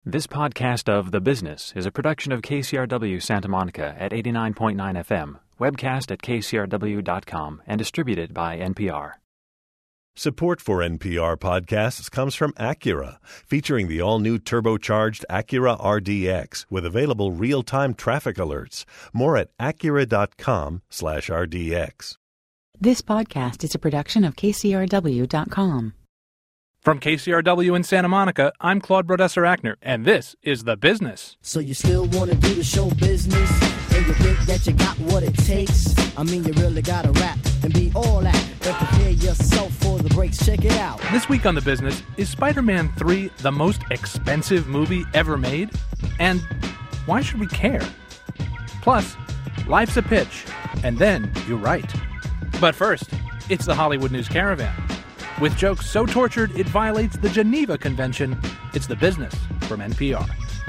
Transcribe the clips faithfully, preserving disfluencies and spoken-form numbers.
This podcast of The Business is a production of K C R W Santa Monica at eighty-nine point nine F M, webcast at k c r w dot com, and distributed by N P R. Support for N P R podcasts comes from Acura, featuring the all-new turbocharged Acura R D X with available real-time traffic alerts. More at acura.com slash RDX. This podcast is a production of K C R W dot com. From K C R W in Santa Monica, I'm Claude Brodesser-Ackner, and this is The Business. So you still want to do the show business? And you think that you got what it takes? I mean, you really got to rap and be all that. But prepare yourself for the breaks. Check it out. This week on The Business, is Spider-Man three the most expensive movie ever made? And why should we care? Plus, life's a pitch, and then you're right. But first, it's the Hollywood News Caravan. With jokes so tortured it violates the Geneva Convention, it's The Business from N P R.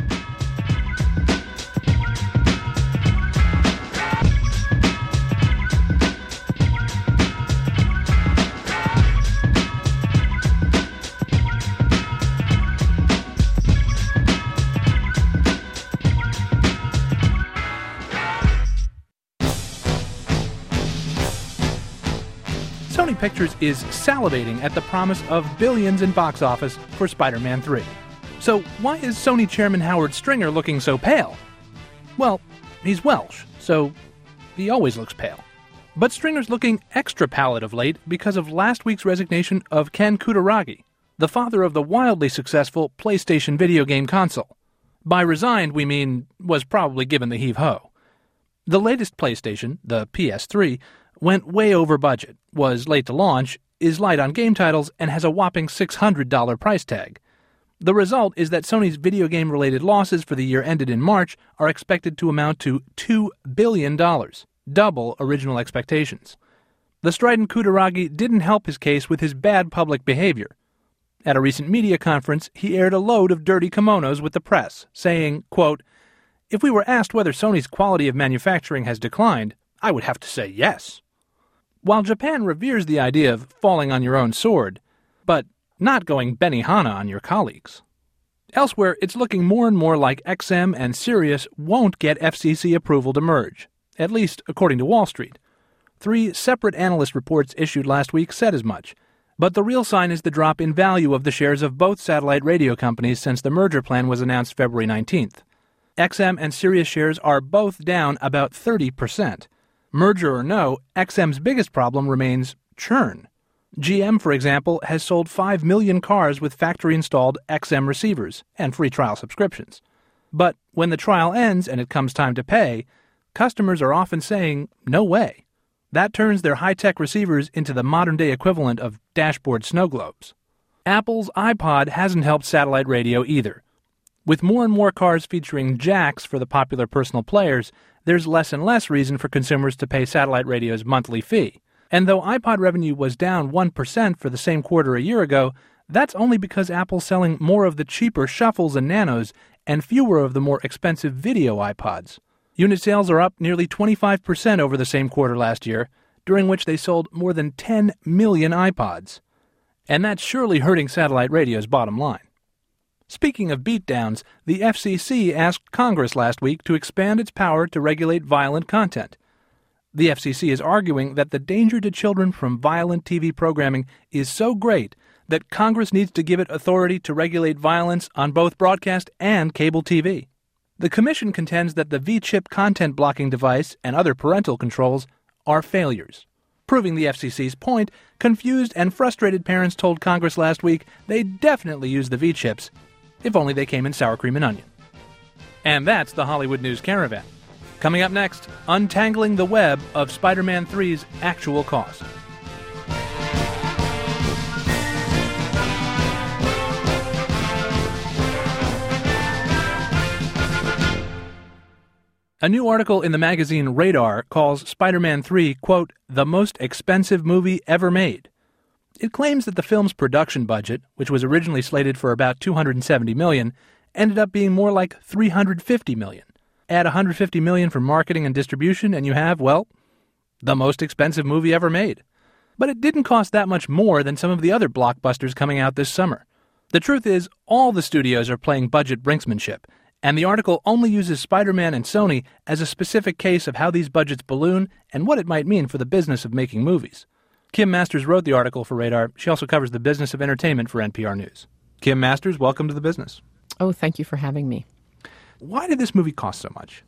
Sony Pictures is salivating at the promise of billions in box office for Spider-Man three. So why is Sony Chairman Howard Stringer looking so pale? Well, he's Welsh, so he always looks pale. But Stringer's looking extra pallid of late because of last week's resignation of Ken Kutaragi, the father of the wildly successful PlayStation video game console. By resigned, we mean was probably given the heave-ho. The latest PlayStation, the P S three, went way over budget, was late to launch, is light on game titles, and has a whopping six hundred dollars price tag. The result is that Sony's video game-related losses for the year ended in March are expected to amount to two billion dollars, double original expectations. The strident Kutaragi didn't help his case with his bad public behavior. At a recent media conference, he aired a load of dirty kimonos with the press, saying, quote, "If we were asked whether Sony's quality of manufacturing has declined, I would have to say yes." While Japan reveres the idea of falling on your own sword, but not going Benihana on your colleagues. Elsewhere, it's looking more and more like X M and Sirius won't get F C C approval to merge, at least according to Wall Street. Three separate analyst reports issued last week said as much, but the real sign is the drop in value of the shares of both satellite radio companies since the merger plan was announced February nineteenth. X M and Sirius shares are both down about thirty percent. Merger or no, X M's biggest problem remains churn. G M, for example, has sold five million cars with factory-installed X M receivers and free trial subscriptions. But when the trial ends and it comes time to pay, customers are often saying, no way. That turns their high-tech receivers into the modern-day equivalent of dashboard snow globes. Apple's iPod hasn't helped satellite radio either. With more and more cars featuring jacks for the popular personal players, there's less and less reason for consumers to pay satellite radio's monthly fee. And though iPod revenue was down one percent for the same quarter a year ago, that's only because Apple's selling more of the cheaper Shuffles and Nanos and fewer of the more expensive video iPods. Unit sales are up nearly twenty-five percent over the same quarter last year, during which they sold more than ten million iPods. And that's surely hurting satellite radio's bottom line. Speaking of beatdowns, the F C C asked Congress last week to expand its power to regulate violent content. The F C C is arguing that the danger to children from violent T V programming is so great that Congress needs to give it authority to regulate violence on both broadcast and cable T V. The Commission contends that the V-chip content blocking device and other parental controls are failures. Proving the F C C's point, confused and frustrated parents told Congress last week they definitely use the V-chips, if only they came in sour cream and onion. And that's the Hollywood News Caravan. Coming up next, untangling the web of Spider-Man three's actual cost. A new article in the magazine Radar calls Spider-Man three, quote, the most expensive movie ever made. It claims that the film's production budget, which was originally slated for about two hundred seventy million dollars, ended up being more like three hundred fifty million dollars. Add one hundred fifty million dollars for marketing and distribution, and you have, well, the most expensive movie ever made. But it didn't cost that much more than some of the other blockbusters coming out this summer. The truth is, all the studios are playing budget brinksmanship, and the article only uses Spider-Man and Sony as a specific case of how these budgets balloon and what it might mean for the business of making movies. Kim Masters wrote the article for Radar. She also covers the business of entertainment for N P R News. Kim Masters, welcome to the business. Oh, thank you for having me. Why did this movie cost so much?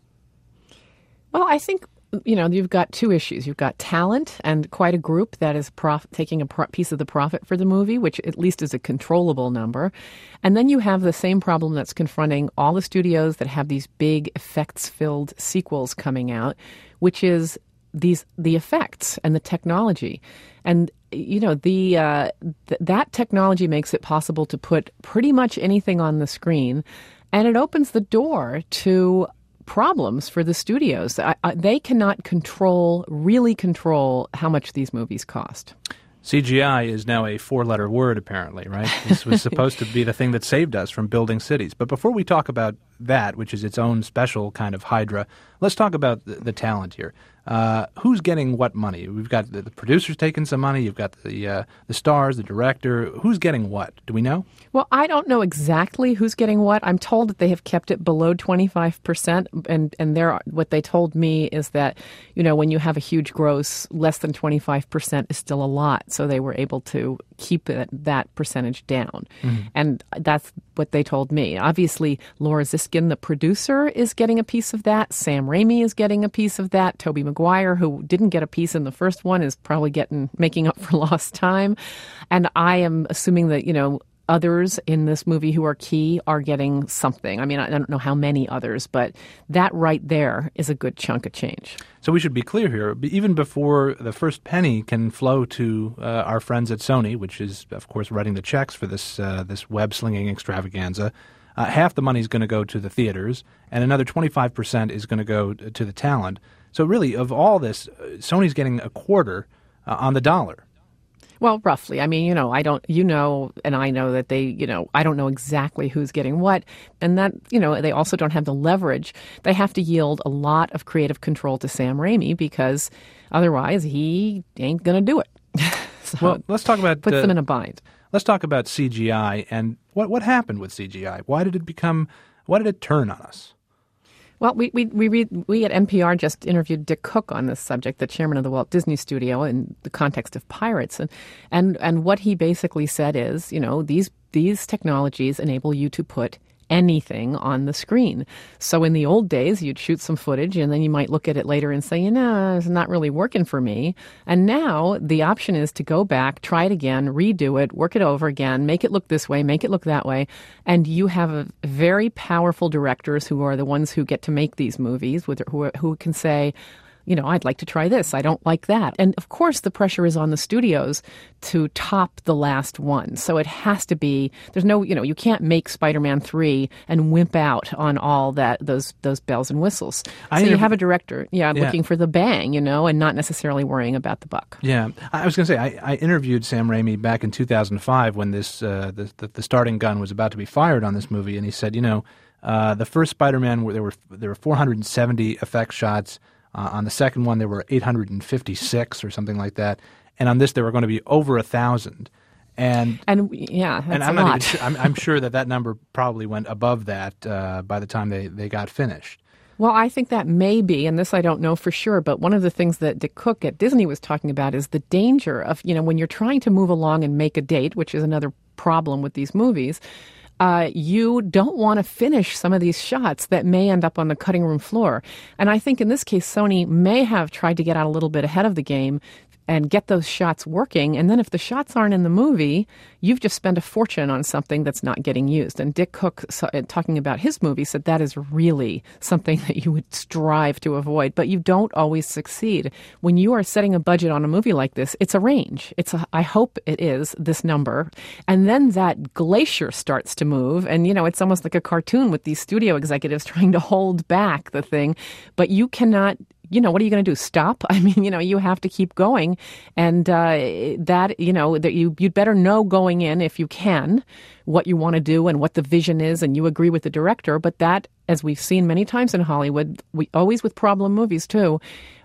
Well, I think, you know, you've got two issues. You've got talent and quite a group that is prof- taking a pro- piece of the profit for the movie, which at least is a controllable number. And then you have the same problem that's confronting all the studios that have these big effects-filled sequels coming out, which is these the effects and the technology. And, you know, the uh, th- that technology makes it possible to put pretty much anything on the screen, and it opens the door to problems for the studios. I, I, they cannot control, really control, how much these movies cost. C G I is now a four-letter word, apparently, right? This was supposed to be the thing that saved us from building cities. But before we talk about that, which is its own special kind of hydra, let's talk about the, the talent here. Uh, who's getting what money? We've got the, the producers taking some money. You've got the uh, the stars, the director. Who's getting what? Do we know? Well, I don't know exactly who's getting what. I'm told that they have kept it below twenty-five percent. And, and they're, what they told me is that, you know, when you have a huge gross, less than twenty-five percent is still a lot. So they were able to keep it, that percentage down. Mm-hmm. And that's what they told me. Obviously, Laura Ziskin, the producer, is getting a piece of that. Sam Raimi is getting a piece of that. Tobey Maguire, who didn't get a piece in the first one, is probably getting making up for lost time. And I am assuming that, you know, others in this movie who are key are getting something. I mean, I don't know how many others, but that right there is a good chunk of change. So we should be clear here. Even before the first penny can flow to uh, our friends at Sony, which is, of course, writing the checks for this uh, this web-slinging extravaganza, uh, half the money is going to go to the theaters, and another twenty-five percent is going to go to the talent. So really, of all this, uh, Sony's getting a quarter uh, on the dollar. Well, roughly. I mean, you know, I don't, you know, and I know that they, you know, I don't know exactly who's getting what. And that, you know, they also don't have the leverage. They have to yield a lot of creative control to Sam Raimi because otherwise he ain't going to do it. So well, let's talk about... Puts uh, them in a bind. Let's talk about C G I and what, what happened with C G I. Why did it become, why did it turn on us? Well, we we we, read, we at N P R just interviewed Dick Cook on this subject, the chairman of the Walt Disney Studio, in the context of pirates, and and and what he basically said is, you know, these these technologies enable you to put anything on the screen. So in the old days, you'd shoot some footage and then you might look at it later and say, you know, it's not really working for me. And now the option is to go back, try it again, redo it, work it over again, make it look this way, make it look that way. And you have a very powerful directors who are the ones who get to make these movies, with who, who can say, you know, I'd like to try this. I don't like that. And of course, the pressure is on the studios to top the last one. So it has to be, there's no, you know, you can't make Spider-Man three and wimp out on all that, those those bells and whistles. I so you have a director, yeah, yeah, looking for the bang, you know, and not necessarily worrying about the buck. Yeah. I was going to say, I, I interviewed Sam Raimi back in two thousand five when this uh, the, the, the starting gun was about to be fired on this movie. And he said, you know, uh, the first Spider-Man, there were, there were four hundred seventy effect shots. Uh, on the second one, there were eight hundred fifty-six or something like that. And on this, there were going to be over a thousand. And and yeah, that's and I'm a not lot. even sure, I'm, I'm sure that that number probably went above that uh, by the time they, they got finished. Well, I think that may be, and this I don't know for sure, but one of the things that Dick Cook at Disney was talking about is the danger of, you know, when you're trying to move along and make a date, which is another problem with these movies, Uh, you don't want to finish some of these shots that may end up on the cutting room floor. And I think in this case, Sony may have tried to get out a little bit ahead of the game and get those shots working. And then if the shots aren't in the movie, you've just spent a fortune on something that's not getting used. And Dick Cook, talking about his movie, said that is really something that you would strive to avoid. But you don't always succeed. When you are setting a budget on a movie like this, it's a range. It's a, I hope it is this number. And then that glacier starts to move. And, you know, it's almost like a cartoon with these studio executives trying to hold back the thing. But you cannot... You know, what are you going to do? Stop? I mean, you know, you have to keep going. And uh, that, you know, that you, you'd better know going in, if you can, what you want to do and what the vision is, and you agree with the director. But that, as we've seen many times in Hollywood, we always with problem movies too,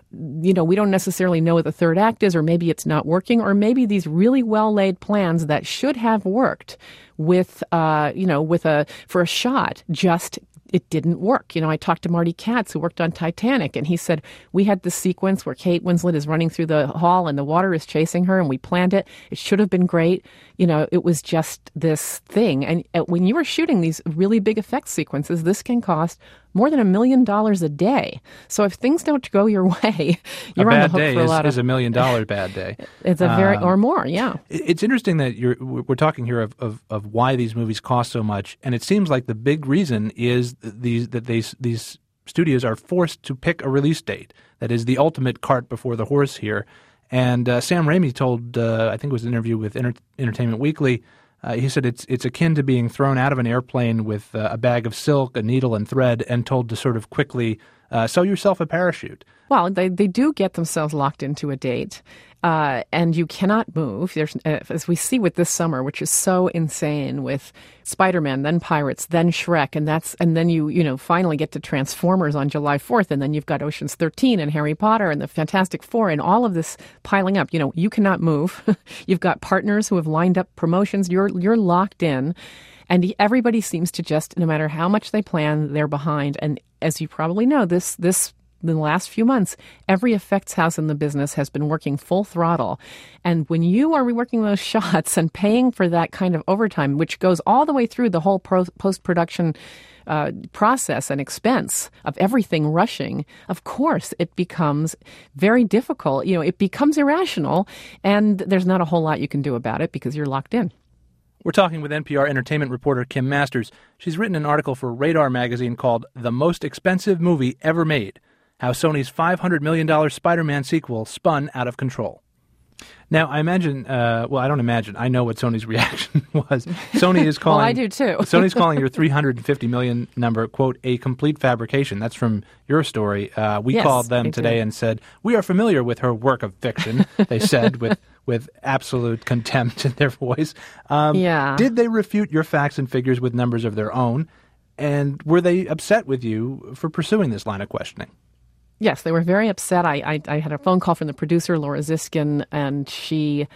you know, we don't necessarily know what the third act is, or maybe it's not working, or maybe these really well-laid plans that should have worked with, uh, you know, with a for a shot just it didn't work. You know, I talked to Marty Katz, who worked on Titanic, and he said, we had this sequence where Kate Winslet is running through the hall and the water is chasing her, and we planned it. It should have been great. You know, it was just this thing. And when you are shooting these really big effects sequences, this can cost more than a million dollars a day. So if things don't go your way, you're on the hook for a lot of... A bad day is a million dollar bad day. It's a very, um, or more, yeah. It's interesting that you're, we're talking here of, of, of why these movies cost so much, and it seems like the big reason is these that these these studios are forced to pick a release date. That is the ultimate cart before the horse here. And uh, Sam Raimi told, uh, I think it was an interview with Enter- Entertainment Weekly, Uh, he said it's it's akin to being thrown out of an airplane with uh, a bag of silk, a needle, and thread, and told to sort of quickly uh, sew yourself a parachute. Well, they they do get themselves locked into a date, uh, and you cannot move. There's, uh, as we see with this summer, which is so insane, with Spider-Man, then Pirates, then Shrek, and that's and then you you know finally get to Transformers on July fourth, and then you've got Ocean's thirteen and Harry Potter and the Fantastic Four, and all of this piling up. You know, you cannot move. You've got partners who have lined up promotions. You're you're locked in. And everybody seems to just, no matter how much they plan, they're behind. And as you probably know, this this in the last few months, every effects house in the business has been working full throttle. And when you are reworking those shots and paying for that kind of overtime, which goes all the way through the whole pro- post-production uh, process and expense of everything rushing, of course, it becomes very difficult. You know, it becomes irrational, and there's not a whole lot you can do about it because you're locked in. We're talking with N P R entertainment reporter Kim Masters. She's written an article for Radar magazine called The Most Expensive Movie Ever Made, How Sony's five hundred million dollars Spider-Man sequel spun out of control. Now, I imagine, uh, well, I don't imagine, I know what Sony's reaction was. Sony is calling... Well, I do too. Sony's calling your three hundred fifty million dollars number, quote, a complete fabrication. That's from your story. Uh, we yes, called them today do. and said, we are familiar with her work of fiction, they said, with... with absolute contempt in their voice. Um, yeah. Did they refute your facts and figures with numbers of their own? And were they upset with you for pursuing this line of questioning? Yes, they were very upset. I, I, I had a phone call from the producer, Laura Ziskin, and she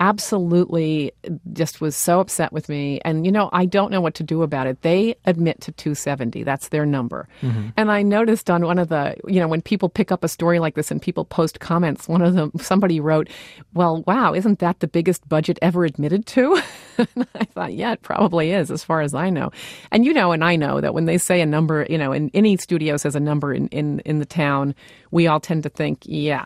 absolutely just was so upset with me. And, you know, I don't know what to do about it. They admit to two seventy. That's their number. Mm-hmm. And I noticed on one of the, you know, when people pick up a story like this and people post comments, one of them, somebody wrote, well, wow, isn't that the biggest budget ever admitted to? And I thought, yeah, it probably is, as far as I know. And you know, and I know that when they say a number, you know, in any studio says a number in, in, in the town, we all tend to think, yeah.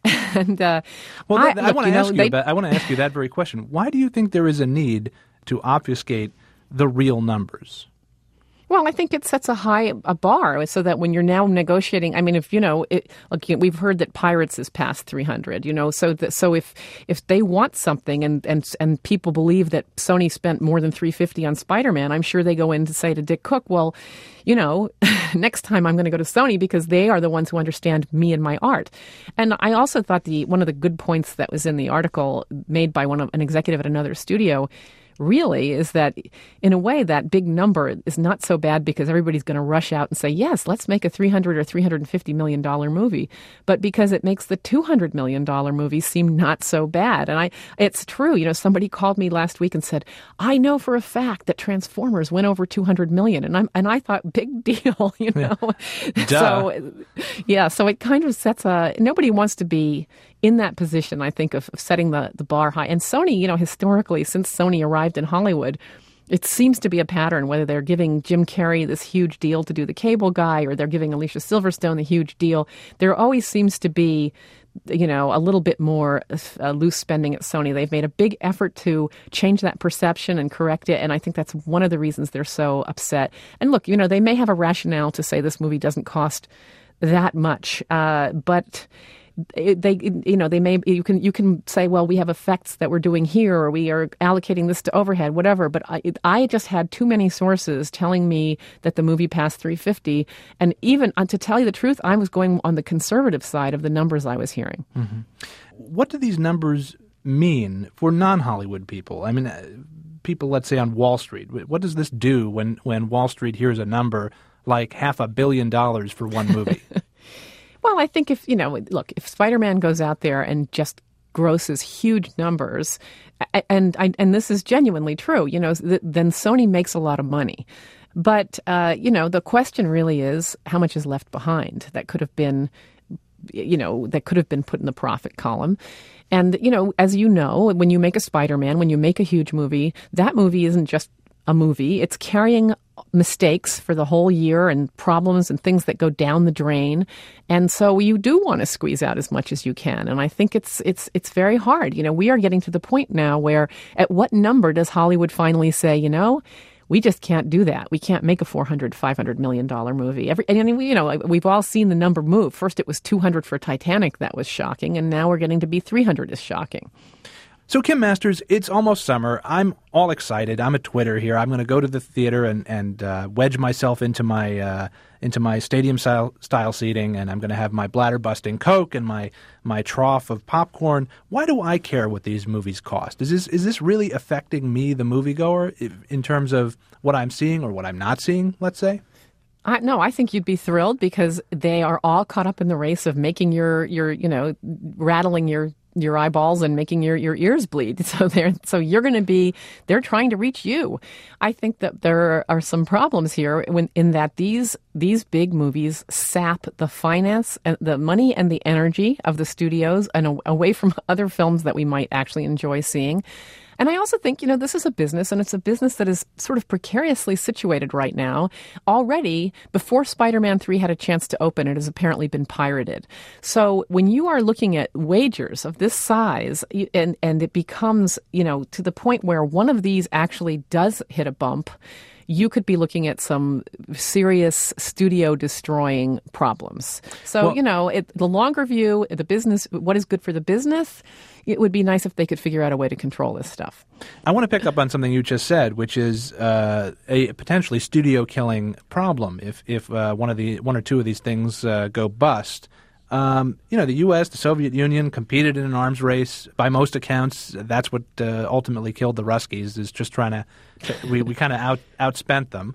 and uh, well, I, I, I want to ask know, you they, about, I want to ask you that very question. Why do you think there is a need to obfuscate the real numbers? Well, I think it sets a high a bar so that when you're now negotiating, I mean, if, you know, it, look, we've heard that Pirates is past three hundred, you know, so that, so if if they want something and, and and people believe that Sony spent more than three hundred fifty on Spider-Man, I'm sure they go in to say to Dick Cook, well, you know, next time I'm going to go to Sony because they are the ones who understand me and my art. And I also thought the one of the good points that was in the article made by one of an executive at another studio really is that, in a way, that big number is not so bad because everybody's going to rush out and say, yes, let's make a three hundred or three hundred fifty million dollars movie, but because it makes the two hundred million dollars movie seem not so bad. And I, it's true. You know, somebody called me last week and said, I know for a fact that Transformers went over two hundred million dollars. And I'm, and I thought, big deal, you know. Yeah. So, yeah, so it kind of sets a, nobody wants to be in that position, I think, of, of setting the, the bar high. And Sony, you know, historically, since Sony arrived in Hollywood, it seems to be a pattern, whether they're giving Jim Carrey this huge deal to do The Cable Guy or they're giving Alicia Silverstone the huge deal. There always seems to be, you know, a little bit more uh, loose spending at Sony. They've made a big effort to change that perception and correct it, and I think that's one of the reasons they're so upset. And look, you know, they may have a rationale to say this movie doesn't cost that much, uh, but... They, you know, they may, you can, you can say, well, we have effects that we're doing here, or we are allocating this to overhead, whatever. But I, I just had too many sources telling me that the movie passed three hundred fifty. And even, uh, to tell you the truth, I was going on the conservative side of the numbers I was hearing. Mm-hmm. What do these numbers mean for non-Hollywood people? I mean, uh, people, let's say, on Wall Street. What does this do when, when Wall Street hears a number like half a billion dollars for one movie? Well, I think if, you know, look, if Spider-Man goes out there and just grosses huge numbers, and and, and this is genuinely true, you know, th- then Sony makes a lot of money. But, uh, you know, the question really is how much is left behind that could have been, you know, that could have been put in the profit column. And, you know, as you know, when you make a Spider-Man, when you make a huge movie, that movie isn't just a movie. It's carrying mistakes for the whole year and problems and things that go down the drain. And so you do want to squeeze out as much as you can. And I think it's it's it's very hard. You know, we are getting to the point now where at what number does Hollywood finally say, you know, we just can't do that. We can't make a four hundred, five hundred million dollars movie. Every, and, you know, we've all seen the number move. First it was two hundred for Titanic. That was shocking. And now we're getting to be three hundred is shocking. So, Kim Masters, it's almost summer. I'm all excited. I'm a Twitter here. I'm going to go to the theater and, and uh, wedge myself into my uh, into my stadium style, style seating, and I'm going to have my bladder-busting Coke and my my trough of popcorn. Why do I care what these movies cost? Is this is this really affecting me, the moviegoer, in terms of what I'm seeing or what I'm not seeing, let's say? I, no, I think you'd be thrilled because they are all caught up in the race of making your, your you know, rattling your your eyeballs and making your, your ears bleed. So they're so you're going to be they're trying to reach you. I think that there are some problems here when in that these these big movies sap the finance and the money and the energy of the studios and away from other films that we might actually enjoy seeing. And I also think, you know, this is a business, and it's a business that is sort of precariously situated right now. Already, before Spider-Man three had a chance to open, it has apparently been pirated. So when you are looking at wagers of this size, and, and it becomes, you know, to the point where one of these actually does hit a bump, you could be looking at some serious studio-destroying problems. So, well, you know, it, the longer view, the business, what is good for the business, it would be nice if they could figure out a way to control this stuff. I want to pick up on something you just said, which is uh, a potentially studio-killing problem if if uh, one of the one or two of these things uh, go bust. Um, you know, the U S, the Soviet Union competed in an arms race. By most accounts, that's what uh, ultimately killed the Ruskies, is just trying to – we, we kind of out, outspent them.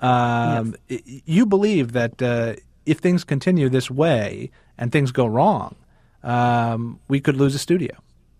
Um, yes. You believe that uh, if things continue this way and things go wrong, um, we could lose a studio.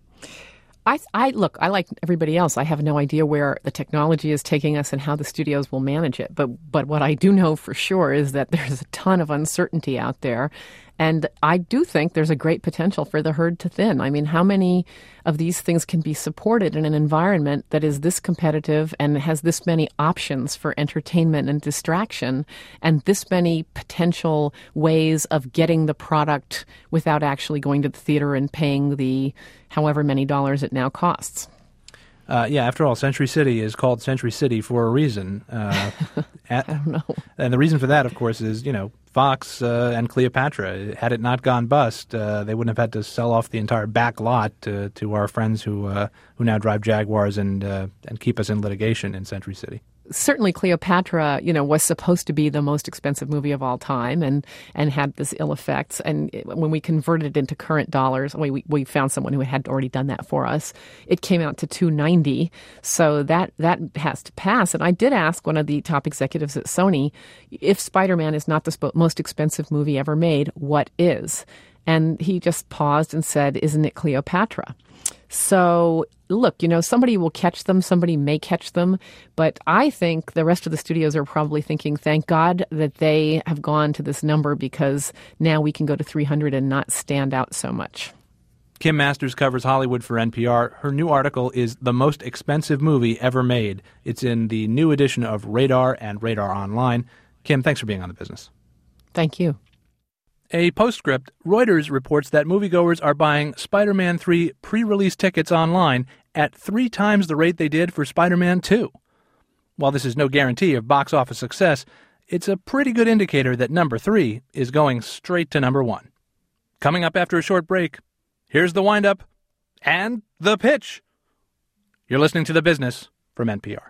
I, I look, I like everybody else. I have no idea where the technology is taking us and how the studios will manage it. But but what I do know for sure is that there's a ton of uncertainty out there. And I do think there's a great potential for the herd to thin. I mean, how many of these things can be supported in an environment that is this competitive and has this many options for entertainment and distraction and this many potential ways of getting the product without actually going to the theater and paying the however many dollars it now costs? Uh, yeah, after all, Century City is called Century City for a reason. Uh, at, I don't know. And the reason for that, of course, is, you know, Fox uh, and Cleopatra. Had it not gone bust, uh, they wouldn't have had to sell off the entire back lot to, to our friends who uh, who now drive Jaguars and uh, and keep us in litigation in Century City. Certainly Cleopatra, you know, was supposed to be the most expensive movie of all time and, and had this ill effects. And it, when we converted it into current dollars, we, we we found someone who had already done that for us. It came out to two hundred ninety dollars. So that, that has to pass. And I did ask one of the top executives at Sony, if Spider-Man is not the sp- most expensive movie ever made, what is? And he just paused and said, isn't it Cleopatra? So, look, you know, somebody will catch them, somebody may catch them, but I think the rest of the studios are probably thinking, thank God that they have gone to this number because now we can go to three hundred and not stand out so much. Kim Masters covers Hollywood for N P R. Her new article is The Most Expensive Movie Ever Made. It's in the new edition of Radar and Radar Online. Kim, thanks for being on The Business. Thank you. A postscript, Reuters reports that moviegoers are buying Spider-Man three pre-release tickets online at three times the rate they did for Spider-Man two. While this is no guarantee of box office success, it's a pretty good indicator that number three is going straight to number one. Coming up after a short break, here's the wind-up and the pitch. You're listening to The Business from N P R.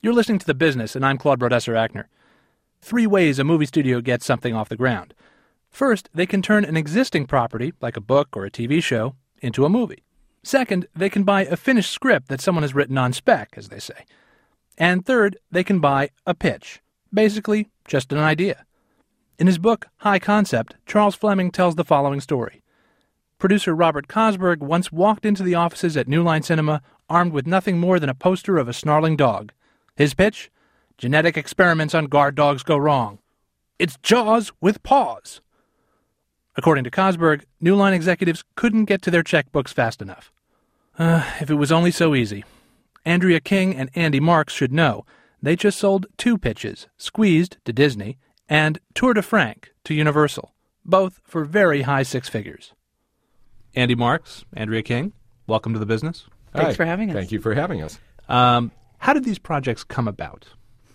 You're listening to The Business, and I'm Claude Brodesser-Achner. Three ways a movie studio gets something off the ground. First, they can turn an existing property, like a book or a T V show, into a movie. Second, they can buy a finished script that someone has written on spec, as they say. And third, they can buy a pitch. Basically, just an idea. In his book, High Concept, Charles Fleming tells the following story. Producer Robert Cosberg once walked into the offices at New Line Cinema armed with nothing more than a poster of a snarling dog. His pitch? Genetic experiments on guard dogs go wrong. It's Jaws with paws. According to Cosberg, New Line executives couldn't get to their checkbooks fast enough. Uh, if it was only so easy. Andrea King and Andy Marks should know. They just sold two pitches, Squeezed to Disney and Tour de Frank to Universal, both for very high six figures. Andy Marks, Andrea King, welcome to The Business. Thanks Hi. for having us. Thank you for having us. Um, how did these projects come about?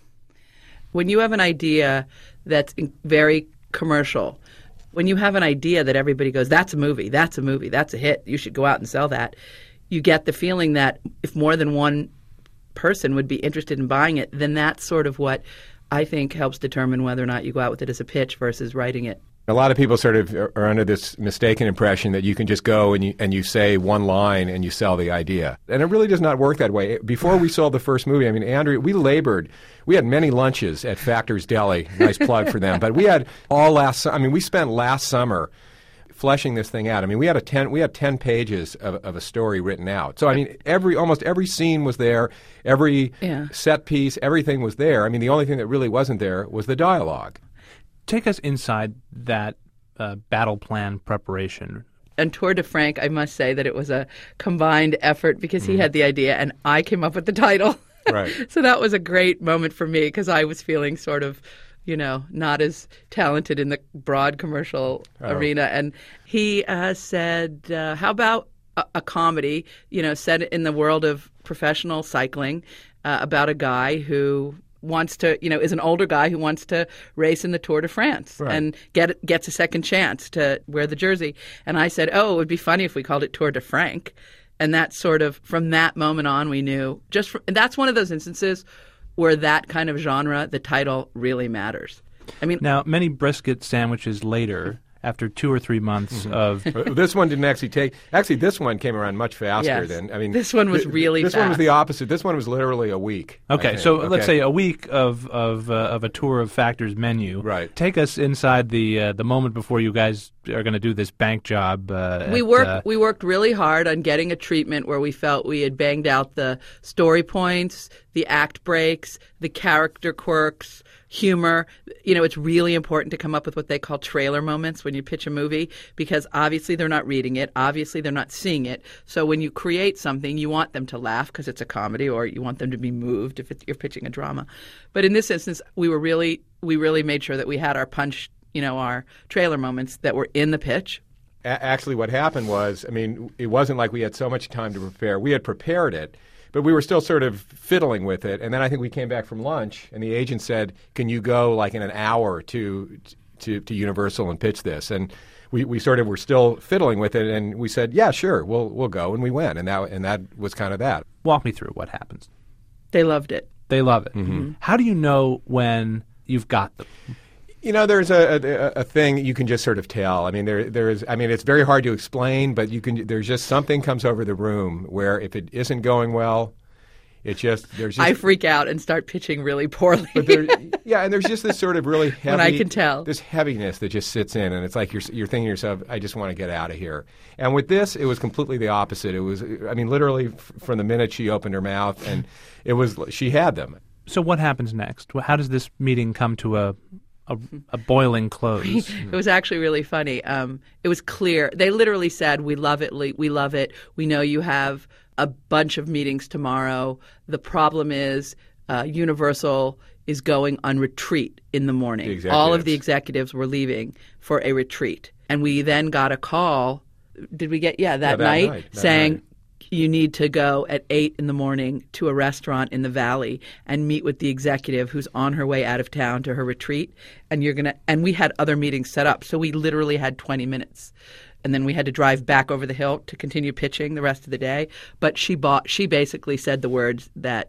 When you have an idea that's very commercial, when you have an idea that everybody goes, that's a movie, that's a movie, that's a hit, you should go out and sell that, you get the feeling that if more than one person would be interested in buying it, then that's sort of what I think helps determine whether or not you go out with it as a pitch versus writing it. A lot of people sort of are under this mistaken impression that you can just go and you, and you say one line and you sell the idea. And it really does not work that way. Before we sold the first movie, I mean, Andrea, we labored. We had many lunches at Factor's Deli. Nice plug for them. But we had all last I mean, we spent last summer fleshing this thing out. I mean, we had a ten we had ten pages of, of a story written out. So I mean, every almost every scene was there, every yeah. set piece, everything was there. I mean, the only thing that really wasn't there was the dialogue. Take us inside that uh, battle plan preparation. And Tour de Frank, I must say that it was a combined effort because he mm. had the idea and I came up with the title. Right. So that was a great moment for me because I was feeling sort of, you know, not as talented in the broad commercial oh. arena. And he uh, said, uh, how about a, a comedy, you know, set in the world of professional cycling uh, about a guy who wants to, you know, is an older guy who wants to race in the Tour de France right. and get gets a second chance to wear the jersey. And I said, oh, it would be funny if we called it Tour de Frank. And that sort of, from that moment on, we knew, just from, and that's one of those instances where that kind of genre, the title really matters. I mean, now, many brisket sandwiches later, after two or three months mm-hmm. of... This one didn't actually take... Actually, this one came around much faster yes. than... I mean, this one was th- really This fast. one was the opposite. This one was literally a week. Okay, so okay. let's say a week of of, uh, of a tour of Factor's menu. Right. Take us inside the uh, the moment before you guys are going to do this bank job. Uh, we at, worked uh, we worked really hard on getting a treatment where we felt we had banged out the story points, the act breaks, the character quirks, humor. You know, it's really important to come up with what they call trailer moments when you pitch a movie because obviously they're not reading it. Obviously they're not seeing it. So when you create something, you want them to laugh because it's a comedy or you want them to be moved if it's, you're pitching a drama. But in this instance, we were really we really made sure that we had our punch, you know, our trailer moments that were in the pitch. A- actually, what happened was, I mean, it wasn't like we had so much time to prepare. We had prepared it. But we were still sort of fiddling with it. And then I think we came back from lunch, and the agent said, can you go like in an hour to to, to Universal and pitch this? And we, we sort of were still fiddling with it, and we said, yeah, sure, we'll we'll go. And we went, and that, and that was kind of that. Walk me through what happens. They loved it. They love it. Mm-hmm. How do you know when you've got them? You know, there's a, a a thing you can just sort of tell. I mean, there there is. I mean, it's very hard to explain, but you can. There's just something comes over the room where if it isn't going well, it just there's. Just, I freak out and start pitching really poorly. But there, yeah, and there's just this sort of really heavy. When I can tell this heaviness that just sits in, and it's like you're you're thinking to yourself, I just want to get out of here. And with this, it was completely the opposite. It was, I mean, literally f- from the minute she opened her mouth, and it was she had them. So what happens next? How does this meeting come to a A, a boiling close? It was actually really funny. Um, it was clear. They literally said, we love it, we love it. We know you have a bunch of meetings tomorrow. The problem is uh, Universal is going on retreat in the morning. The All of the executives were leaving for a retreat. And we then got a call. Did we get, yeah, that, yeah, that night, night that saying, night. You need to go at eight in the morning to a restaurant in the Valley and meet with the executive who's on her way out of town to her retreat. And you're gonna. And we had other meetings set up, so we literally had twenty minutes, and then we had to drive back over the hill to continue pitching the rest of the day. But she bought. She basically said the words that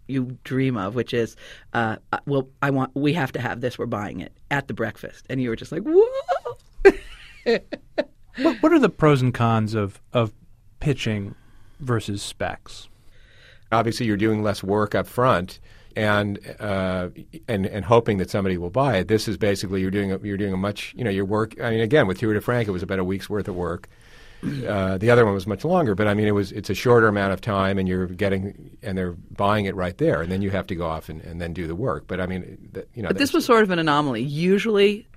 you dream of, which is, uh, well, I want, we have to have this. We're buying it at the breakfast, and you were just like, whoa. what, what are the pros and cons of of pitching versus specs? Obviously, you're doing less work up front, and uh, and and hoping that somebody will buy it. This is basically you're doing a, you're doing a much you know your work. I mean, again, with Tour de France, it was about a week's worth of work. Uh, the other one was much longer, but I mean, it was it's a shorter amount of time, and you're getting and they're buying it right there, and then you have to go off and, and then do the work. But I mean, the, you know, but this was sort of an anomaly. Usually,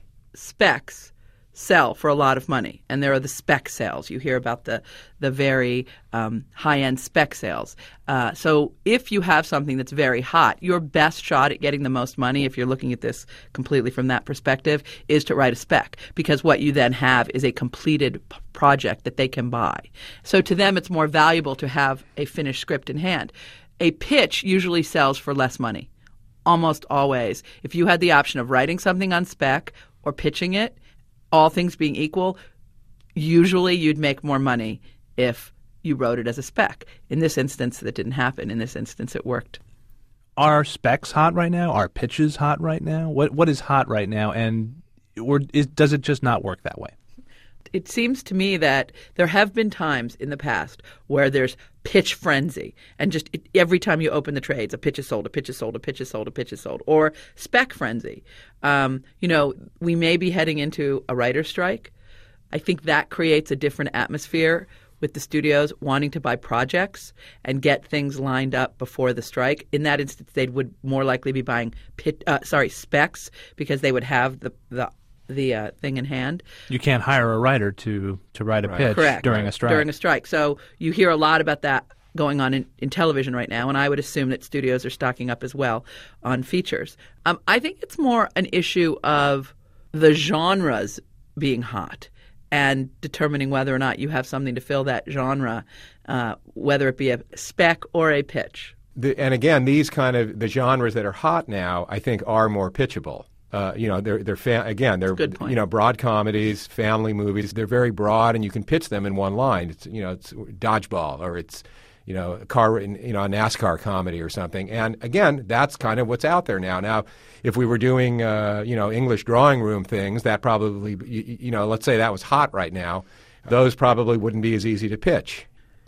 specs sell for a lot of money, and there are the spec sales. You hear about the the very um, high-end spec sales. Uh, so if you have something that's very hot, your best shot at getting the most money, if you're looking at this completely from that perspective, is to write a spec, because what you then have is a completed p- project that they can buy. So to them, it's more valuable to have a finished script in hand. A pitch usually sells for less money, almost always. If you had the option of writing something on spec or pitching it, all things being equal, usually you'd make more money if you wrote it as a spec. In this instance, that didn't happen. In this instance, it worked. Are specs hot right now? Are pitches hot right now? What What is hot right now? And or is, does it just not work that way? It seems to me that there have been times in the past where there's pitch frenzy, and just it, every time you open the trades, a pitch is sold, a pitch is sold, a pitch is sold, a pitch is sold, or spec frenzy. Um, you know, we may be heading into a writer's strike. I think that creates a different atmosphere with the studios wanting to buy projects and get things lined up before the strike. In that instance, they would more likely be buying pit, uh, sorry specs, because they would have the the the uh, thing in hand. You can't hire a writer to, to write a right. pitch Correct. during a strike. During a strike. So you hear a lot about that going on in, in television right now, and I would assume that studios are stocking up as well on features. Um, I think it's more an issue of the genres being hot and determining whether or not you have something to fill that genre, uh, whether it be a spec or a pitch. The, and again, these kind of the genres that are hot now, I think, are more pitchable. Uh, you know, they're they're fa- again they're you know broad comedies, family movies. They're very broad, and you can pitch them in one line. It's you know it's dodgeball, or it's you know a car you know a NASCAR comedy or something. And again, that's kind of what's out there now. Now, if we were doing uh, you know English drawing room things, that probably you, you know let's say that was hot right now, those probably wouldn't be as easy to pitch.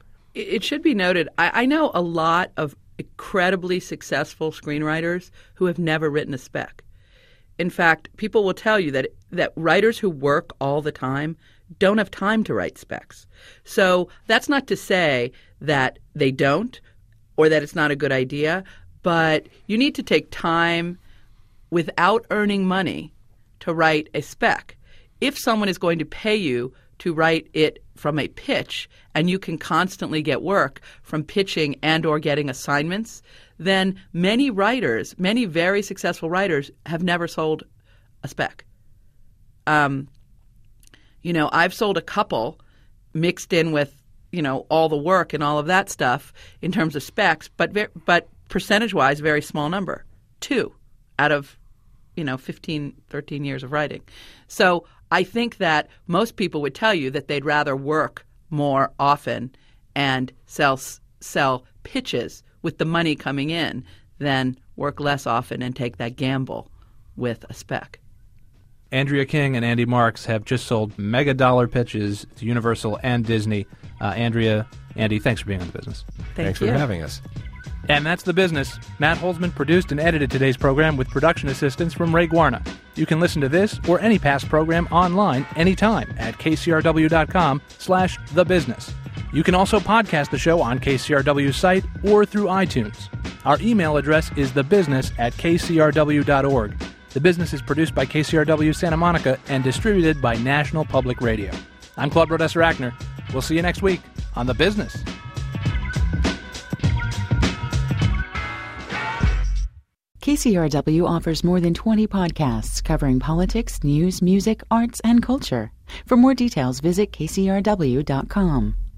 It should be noted, I, I know a lot of incredibly successful screenwriters who have never written a spec. In fact, people will tell you that that writers who work all the time don't have time to write specs. So that's not to say that they don't or that it's not a good idea, but you need to take time without earning money to write a spec. If someone is going to pay you to write it from a pitch, and you can constantly get work from pitching and or getting assignments, then many writers, many very successful writers, have never sold a spec. Um, you know, I've sold a couple mixed in with, you know, all the work and all of that stuff in terms of specs, but ver- but percentage-wise, very small number. Two out of, you know, fifteen, thirteen years of writing. So I think that most people would tell you that they'd rather work more often and sell sell pitches with the money coming in than work less often and take that gamble with a spec. Andrea King and Andy Marks have just sold mega dollar pitches to Universal and Disney. Uh, Andrea, Andy, thanks for being on The Business. Thank Thanks you. for having us. And that's The Business. Matt Holzman produced and edited today's program with production assistance from Ray Guarna. You can listen to this or any past program online anytime at kcrw.com slash The Business. You can also podcast the show on K C R W's site or through iTunes. Our email address is thebusiness at k c r w dot org. The Business is produced by K C R W Santa Monica and distributed by National Public Radio. I'm Claude Brodesser-Achner. We'll see you next week on The Business. K C R W offers more than twenty podcasts covering politics, news, music, arts, and culture. For more details, visit k c r w dot com.